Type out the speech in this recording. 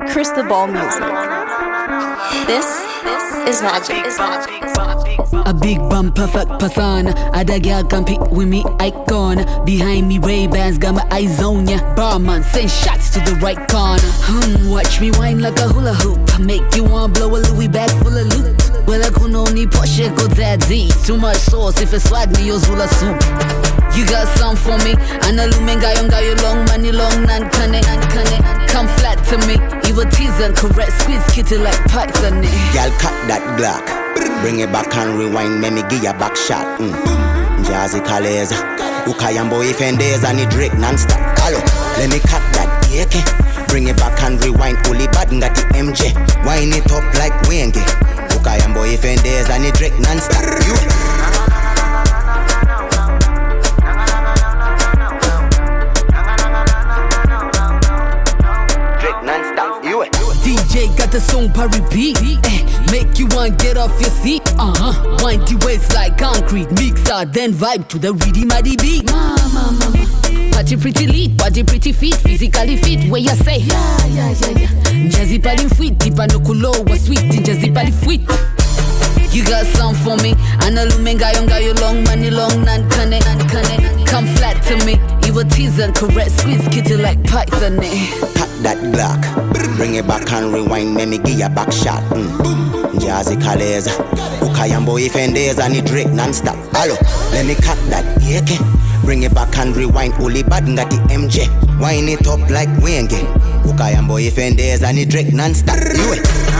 Crystal Ball Music. This is magic. A big bump, perfect persona. Other girl compete with me, icon. Behind me, Ray-Bans, got my eyes on ya. Barman, send shots to the right corner. Watch me whine like a hula hoop. Make you want blow a Louis bag full of loot. Well, I could only push it, go daddy. Too much sauce, if it's swag, me use hula soup. You got some for me. Analumen gayong gayo long money long nan kane. Come flat to me. Evil tease and correct squeeze kitty like Python. Y'all cut that Glock. Bring it back and rewind. Let me give you a back shot. Jazzy Kaleza. Ukayambo ifendez and it Drake non-stop. Hello. Let me cut that AK. Bring it back and rewind. Uli bad got the MJ. Wind it up like Wenge. Ukayambo ifendez and it Drake non-stop. You. DJ got the song per repeat. Make you want get off your seat. Wind the waist like concrete. Mixer then vibe to the reedy mighty beat. Mama. Party pretty lead, body pretty fit, physically fit. Where you say? Yeah. Jazzy pali sweet, tipa no kulo was sweet. Jazzy pali sweet. You got some for me. Analumen gayong gayo long money long nan kane. Come flat to me. Evil tease and correct squeeze kitty like Python. Cut that Glock. Bring it back and rewind. Let me give you a back shot. Jazzy Kaleza. Ukayambo ifendez and it Drake non-stop. Hello. Let me cut that AK. Bring it back and rewind. Uli bad got the MJ. Wind it up like Wenge. Ukayambo ifendez and it Drake non-stop. You